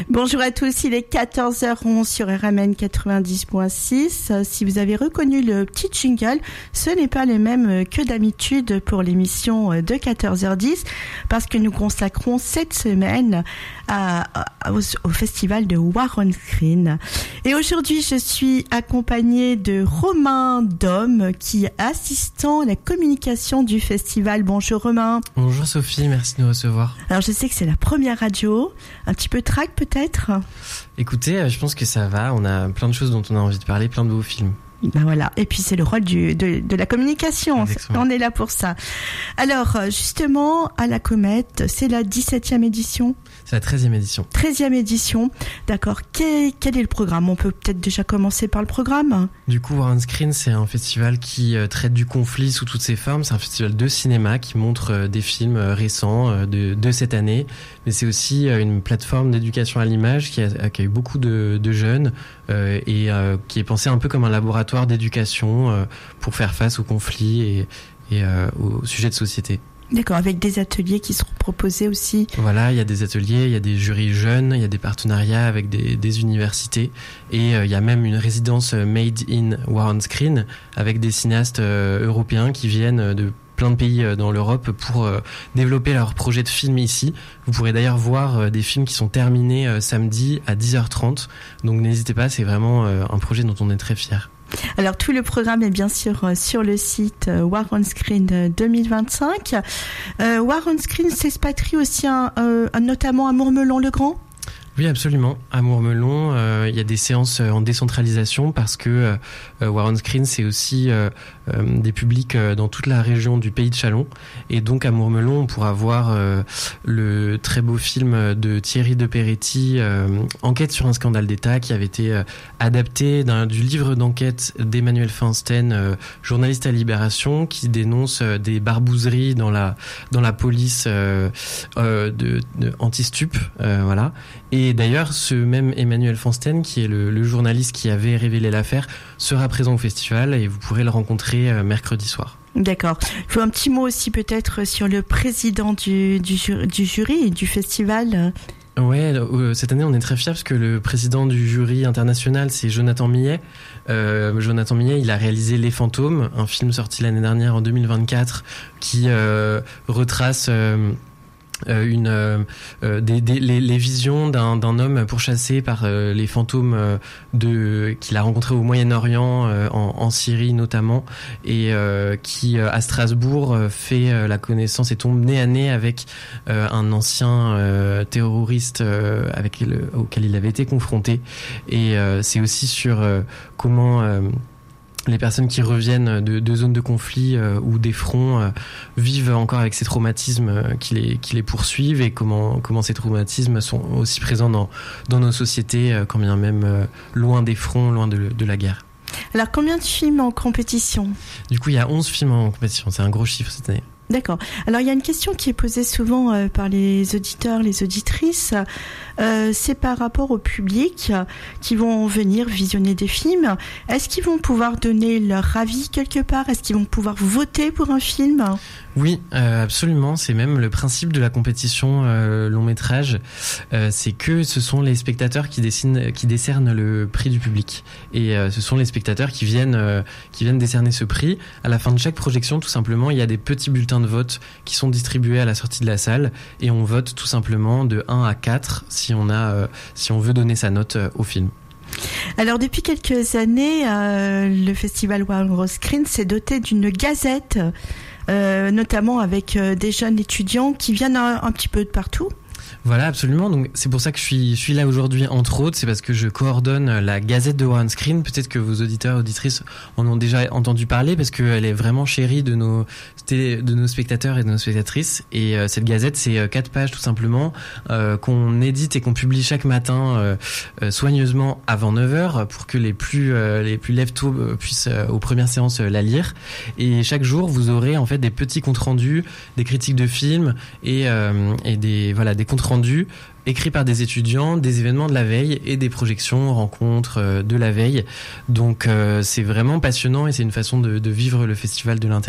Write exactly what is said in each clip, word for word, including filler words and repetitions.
Bonjour à tous, il est quatorze heures onze sur R M N quatre-vingt-dix point six. Si vous avez reconnu le petit jingle, ce n'est pas le même que d'habitude pour l'émission de quatorze heures dix parce que nous consacrons cette semaine à, à, au, au festival de War on Screen. Et aujourd'hui, je suis accompagnée de Romain Dom qui est assistant à la communication du festival. Bonjour Romain. Bonjour Sophie, merci de nous recevoir. Alors je sais que c'est la première radio, un petit peu track peut-être. Écoutez, je pense que ça va, on a plein de choses dont on a envie de parler, plein de beaux films. Ben voilà, et puis c'est le rôle du, de, de la communication, exactement. On est là pour ça. Alors justement, à la Comète, c'est la dix-septième édition. C'est la treizième édition. treizième édition, d'accord. Quel, quel est le programme ? On peut peut-être déjà commencer par le programme. Du coup, War on Screen, c'est un festival qui euh, traite du conflit sous toutes ses formes. C'est un festival de cinéma qui montre euh, des films euh, récents euh, de, de cette année. Mais c'est aussi euh, une plateforme d'éducation à l'image qui accueille beaucoup de, de jeunes euh, et euh, qui est pensée un peu comme un laboratoire d'éducation euh, pour faire face aux conflits et, et euh, aux sujets de société. D'accord, avec des ateliers qui seront proposés aussi. Voilà, il y a des ateliers, il y a des jurys jeunes, il y a des partenariats avec des, des universités et euh, il y a même une résidence Made in War on Screen avec des cinéastes euh, européens qui viennent de plein de pays dans l'Europe pour euh, développer leurs projets de films ici. Vous pourrez d'ailleurs voir euh, des films qui sont terminés euh, samedi à dix heures trente. Donc n'hésitez pas, c'est vraiment euh, un projet dont on est très fiers. Alors tout le programme est bien sûr euh, sur le site euh, War on Screen deux mille vingt-cinq. Euh, War on Screen s'expatrie aussi un, euh, notamment à Mourmelon-le-Grand. Oui, absolument. À Mourmelon, euh, il y a des séances en décentralisation parce que euh, War on Screen, c'est aussi euh, euh, des publics euh, dans toute la région du Pays de Châlons. Et donc à Mourmelon, on pourra voir euh, le très beau film de Thierry de Peretti, euh, Enquête sur un scandale d'État, qui avait été euh, adapté d'un, du livre d'enquête d'Emmanuel Feinstein, euh, journaliste à Libération, qui dénonce euh, des barbouzeries dans la dans la police euh, euh, de, de anti-stup, euh, voilà. Et d'ailleurs, ce même Emmanuel Feinstein, qui est le, le journaliste qui avait révélé l'affaire, sera présent au festival et vous pourrez le rencontrer euh, mercredi soir. D'accord. Il faut un petit mot aussi peut-être sur le président du, du, ju- du jury et du festival. Ouais, euh, cette année on est très fiers parce que le président du jury international, c'est Jonathan Millet. Euh, Jonathan Millet, il a réalisé Les Fantômes, un film sorti l'année dernière en deux mille vingt-quatre qui euh, retrace euh, Euh, une euh, des, des les, les visions d'un d'un homme pourchassé par euh, les fantômes euh, de qu'il a rencontré au Moyen-Orient, euh, en, en Syrie notamment, et euh, qui euh, à Strasbourg euh, fait euh, la connaissance et tombe nez à nez avec euh, un ancien euh, terroriste euh, avec le, auquel il avait été confronté. Et euh, c'est aussi sur euh, comment euh, les personnes qui reviennent de, de zones de conflit euh, ou des fronts euh, vivent encore avec ces traumatismes euh, qui, les, qui les poursuivent et comment, comment ces traumatismes sont aussi présents dans, dans nos sociétés, euh, quand bien même euh, loin des fronts, loin de, de la guerre. Alors combien de films en compétition ? Du coup, il y a onze films en compétition, c'est un gros chiffre cette année. D'accord. Alors il y a une question qui est posée souvent euh, par les auditeurs, les auditrices, euh, c'est par rapport au public qui vont venir visionner des films. Est-ce qu'ils vont pouvoir donner leur avis quelque part ? Est-ce qu'ils vont pouvoir voter pour un film ? Oui, euh, absolument. C'est même le principe de la compétition euh, long métrage. Euh, c'est que ce sont les spectateurs qui dessinent, qui décernent le prix du public. Et euh, ce sont les spectateurs qui viennent, euh, qui viennent décerner ce prix. À la fin de chaque projection, tout simplement, il y a des petits bulletins de vote qui sont distribués à la sortie de la salle et on vote tout simplement de un à quatre si on a, euh, si on veut donner sa note euh, au film. Alors depuis quelques années, euh, le festival War on Screen s'est doté d'une gazette. Euh, notamment avec euh, des jeunes étudiants qui viennent un, un petit peu de partout. Voilà, absolument. Donc c'est pour ça que je suis, je suis là aujourd'hui, entre autres. C'est parce que je coordonne la Gazette de War on Screen. Peut-être que vos auditeurs et auditrices en ont déjà entendu parler parce qu'elle est vraiment chérie de nos, de nos spectateurs et de nos spectatrices. Et euh, cette Gazette, c'est quatre pages tout simplement euh, qu'on édite et qu'on publie chaque matin euh, euh, soigneusement avant neuf heures pour que les plus, euh, les plus lève-tôt euh, puissent euh, aux premières séances euh, la lire. Et chaque jour, vous aurez en fait des petits comptes rendus, des critiques de films et, euh, et des, voilà, des comptes rendus écrits par des étudiants, des événements de la veille et des projections, rencontres de la veille. Donc euh, c'est vraiment passionnant et c'est une façon de, de vivre le festival de l'intérieur.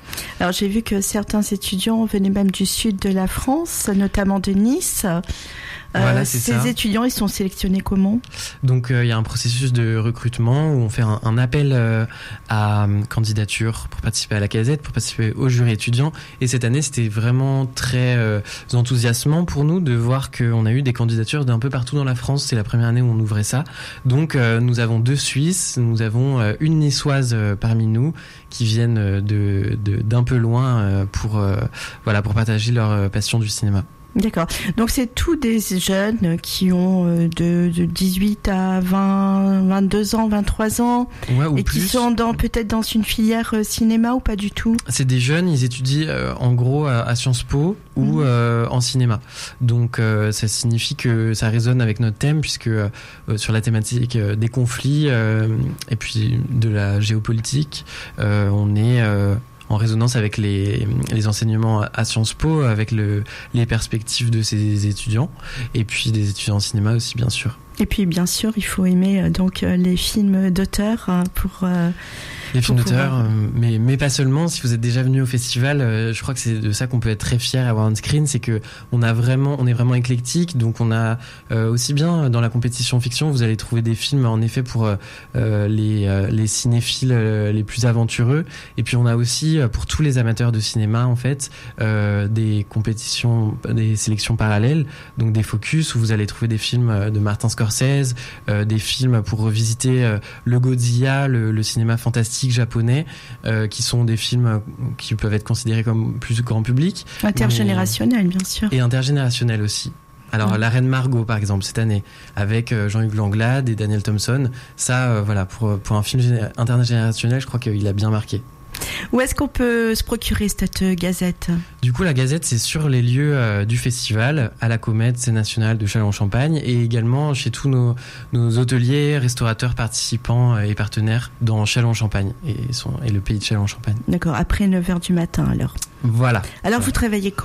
Alors j'ai vu que certains étudiants venaient même du sud de la France, notamment de Nice. Voilà, euh, c'est ces ça. étudiants, ils sont sélectionnés comment ? Donc il euh, y a un processus de recrutement où on fait un, un appel euh, à euh, candidature pour participer à la Gazette, pour participer au jury étudiant. Et cette année, c'était vraiment très euh, enthousiasmant pour nous de voir qu'on a eu des candidatures d'un peu partout dans la France. C'est la première année où on ouvrait ça. Donc euh, nous avons deux Suisses, nous avons euh, une Niçoise euh, parmi nous qui viennent de, de, d'un peu loin euh, pour, euh, voilà, pour partager leur euh, passion du cinéma. D'accord. Donc c'est tous des jeunes qui ont de, de dix-huit à vingt, vingt-deux ans, vingt-trois ans, ouais, ou et plus. qui sont dans, peut-être dans une filière cinéma ou pas du tout. C'est des jeunes, ils étudient euh, en gros à, à Sciences Po ou mmh. euh, en cinéma. Donc euh, ça signifie que ça résonne avec notre thème puisque euh, sur la thématique euh, des conflits euh, et puis de la géopolitique, euh, on est euh, en résonance avec les, les enseignements à Sciences Po, avec le, les perspectives de ces étudiants, et puis des étudiants en cinéma aussi, bien sûr. Et puis, bien sûr, il faut aimer donc les films d'auteur pour... Euh, les films pour d'auteur, pouvoir... mais, mais pas seulement. Si vous êtes déjà venu au festival, euh, je crois que c'est de ça qu'on peut être très fier à One Screen, c'est que on a vraiment, on est vraiment éclectique. Donc on a euh, aussi bien dans la compétition fiction, vous allez trouver des films en effet pour euh, les, euh, les cinéphiles euh, les plus aventureux. Et puis on a aussi pour tous les amateurs de cinéma en fait euh, des compétitions, des sélections parallèles, donc des focus où vous allez trouver des films de Martin Scorsese, euh, des films pour revisiter euh, le Godzilla, le, le cinéma fantastique japonais, euh, qui sont des films qui peuvent être considérés comme plus grand public. Intergénérationnel, bien sûr. Et intergénérationnel aussi. Alors, ouais. La Reine Margot, par exemple, cette année, avec euh, Jean-Hugues Langlade et Daniel Thompson, ça, euh, voilà, pour, pour un film géné- intergénérationnel, je crois qu'il a bien marqué. Où est-ce qu'on peut se procurer cette gazette ? Du coup, la gazette, c'est sur les lieux euh, du festival, à la Comète, Scène nationale de Châlons-en-Champagne, et également chez tous nos, nos hôteliers, restaurateurs, participants et partenaires dans Châlons-en-Champagne et, son, et le pays de Châlons-en-Champagne. D'accord, après neuf heures du matin alors. Voilà. Alors voilà. Vous travaillez quand ?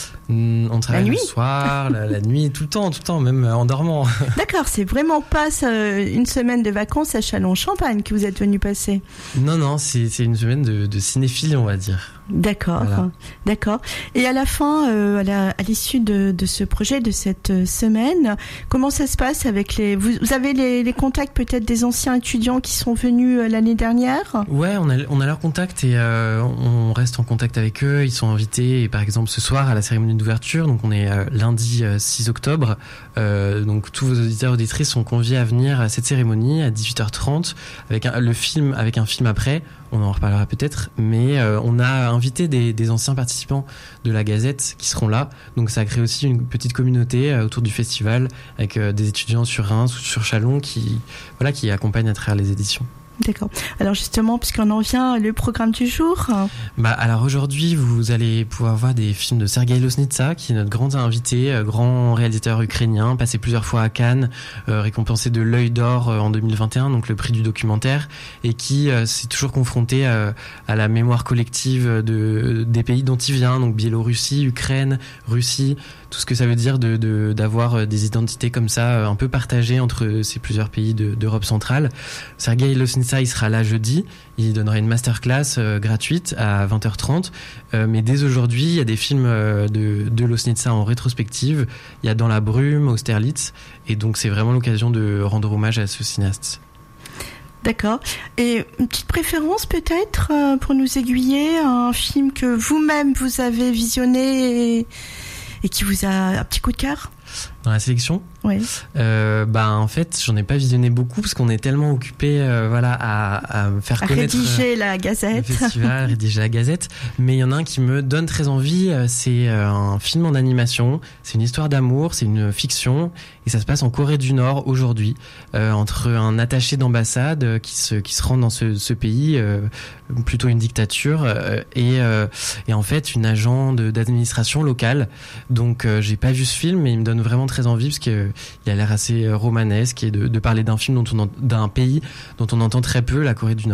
On travaille la le soir, la, la nuit, tout le temps, tout le temps, même en dormant. D'accord, c'est vraiment pas euh, une semaine de vacances à Châlons-en-Champagne que vous êtes venu passer. Non, non, c'est, c'est une semaine de, de cinéphilie, on va dire. D'accord, voilà. D'accord. Et à la fin, euh, à, la, à l'issue de, de ce projet, de cette semaine, comment ça se passe avec les... Vous, vous avez les, les contacts peut-être des anciens étudiants qui sont venus euh, l'année dernière ? Ouais, on a, on a leurs contacts et euh, on reste en contact avec eux. Ils sont invités, et par exemple, ce soir à la cérémonie d'ouverture, donc on est euh, lundi euh, six octobre, euh, donc tous vos auditeurs et auditrices sont conviés à venir à cette cérémonie à dix-huit heures trente avec un, le film, avec un film après. On en reparlera peut-être, mais euh, on a invité des, des anciens participants de la Gazette qui seront là. Donc ça a créé aussi une petite communauté euh, autour du festival avec euh, des étudiants sur Reims ou sur Châlons qui, voilà, qui accompagnent à travers les éditions. D'accord. Alors justement, puisqu'on en vient, le programme du jour. Bah alors aujourd'hui, vous allez pouvoir voir des films de Sergueï Loznitsa, qui est notre grand invité, grand réalisateur ukrainien, passé plusieurs fois à Cannes, euh, récompensé de l'Œil d'Or en deux mille vingt et un, donc le prix du documentaire, et qui euh, s'est toujours confronté euh, à la mémoire collective de des pays dont il vient, donc Biélorussie, Ukraine, Russie, tout ce que ça veut dire de, de d'avoir des identités comme ça un peu partagées entre ces plusieurs pays de, d'Europe centrale. Sergueï Loznitsa, il sera là jeudi, il donnera une masterclass euh, gratuite à vingt heures trente, euh, mais dès aujourd'hui il y a des films euh, de, de Loznitsa en rétrospective, il y a Dans la brume, Austerlitz, et donc c'est vraiment l'occasion de rendre hommage à ce cinéaste. D'accord. Et une petite préférence peut-être euh, pour nous aiguiller, un film que vous-même vous avez visionné et, et qui vous a un petit coup de cœur ? Dans la sélection ? Oui. Euh, bah en fait, j'en ai pas visionné beaucoup parce qu'on est tellement occupé, euh, voilà, à, à faire à connaître rédiger la Gazette, le festival, rédiger la Gazette. Mais il y en a un qui me donne très envie. C'est un film en animation. C'est une histoire d'amour. C'est une fiction et ça se passe en Corée du Nord aujourd'hui, euh, entre un attaché d'ambassade qui se qui se rend dans ce, ce pays, euh, plutôt une dictature, euh, et euh, et en fait une agent de, d'administration locale. Donc euh, j'ai pas vu ce film, mais il me donne vraiment très envie parce que il a l'air assez romanesque et de, de parler d'un film dont on en, d'un pays dont on entend très peu, la Corée du Nord.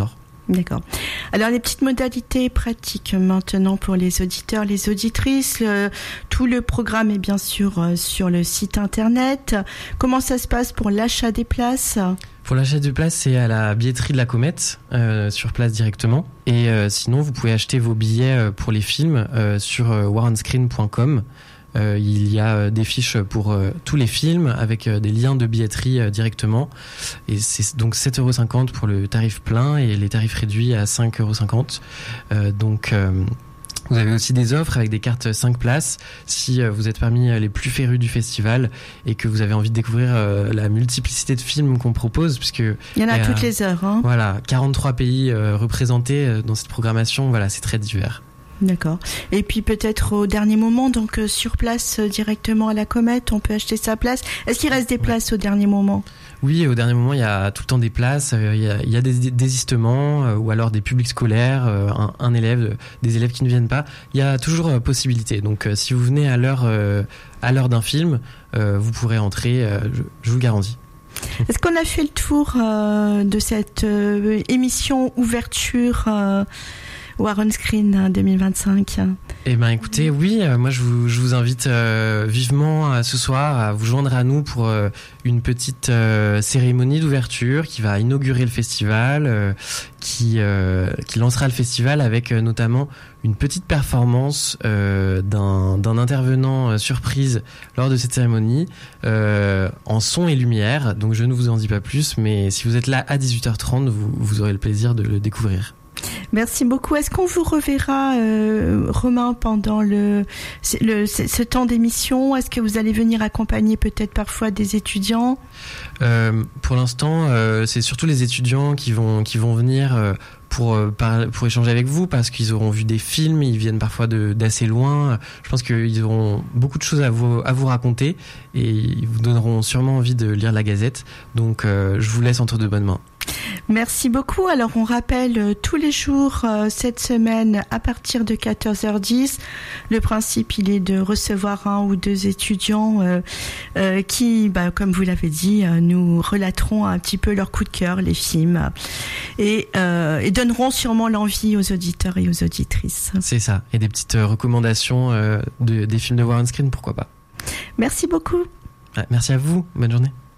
D'accord. Alors les petites modalités pratiques maintenant pour les auditeurs, les auditrices. Le, tout le programme est bien sûr euh, sur le site internet. Comment ça se passe pour l'achat des places ? Pour l'achat de places, c'est à la billetterie de la Comète, euh, sur place directement. Et euh, sinon, vous pouvez acheter vos billets pour les films euh, sur euh, waronscreen point com. Euh, il y a des fiches pour euh, tous les films avec euh, des liens de billetterie euh, directement. Et c'est donc sept euros cinquante pour le tarif plein et les tarifs réduits à cinq euros cinquante. Euh, donc... Euh, Vous avez aussi des offres avec des cartes cinq places si vous êtes parmi les plus férus du festival et que vous avez envie de découvrir la multiplicité de films qu'on propose, puisque il y en a à toutes les heures. Hein. Voilà, quarante-trois pays représentés dans cette programmation. Voilà, c'est très divers. D'accord. Et puis peut-être au dernier moment, donc euh, sur place euh, directement à la Comète, on peut acheter sa place. Est-ce qu'il reste des places ouais. au dernier moment ? Oui, au dernier moment, il y a tout le temps des places. Euh, il y a, il y a des désistements euh, ou alors des publics scolaires, euh, un, un élève, des élèves qui ne viennent pas. Il y a toujours euh, possibilité. Donc, euh, si vous venez à l'heure, euh, à l'heure d'un film, euh, vous pourrez entrer. Euh, je, je vous le garantis. Est-ce qu'on a fait le tour euh, de cette euh, émission ouverture euh, Waronscreen deux mille vingt-cinq? Eh ben écoutez, oui, euh, moi je vous, je vous invite euh, vivement euh, ce soir à vous joindre à nous pour euh, une petite euh, cérémonie d'ouverture qui va inaugurer le festival, euh, qui, euh, qui lancera le festival avec euh, notamment une petite performance euh, d'un, d'un intervenant euh, surprise lors de cette cérémonie euh, en son et lumière. Donc je ne vous en dis pas plus, mais si vous êtes là à dix-huit heures trente, vous, vous aurez le plaisir de le découvrir. Merci beaucoup. Est-ce qu'on vous reverra, euh, Romain, pendant le, le ce, ce temps d'émission ? Est-ce que vous allez venir accompagner peut-être parfois des étudiants ? euh, Pour l'instant, euh, c'est surtout les étudiants qui vont qui vont venir euh, pour euh, par, pour échanger avec vous parce qu'ils auront vu des films, ils viennent parfois de d'assez loin. Je pense qu'ils auront beaucoup de choses à vous à vous raconter et ils vous donneront sûrement envie de lire la Gazette. Donc, euh, je vous laisse entre de bonnes mains. Merci beaucoup. Alors, on rappelle euh, tous les jours euh, cette semaine à partir de quatorze heures dix. Le principe, il est de recevoir un ou deux étudiants euh, euh, qui, bah, comme vous l'avez dit, euh, nous relateront un petit peu leur coup de cœur, les films, et, euh, et donneront sûrement l'envie aux auditeurs et aux auditrices. C'est ça. Et des petites recommandations euh, de, des films de Waronscreen, pourquoi pas. Merci beaucoup. Merci à vous. Bonne journée.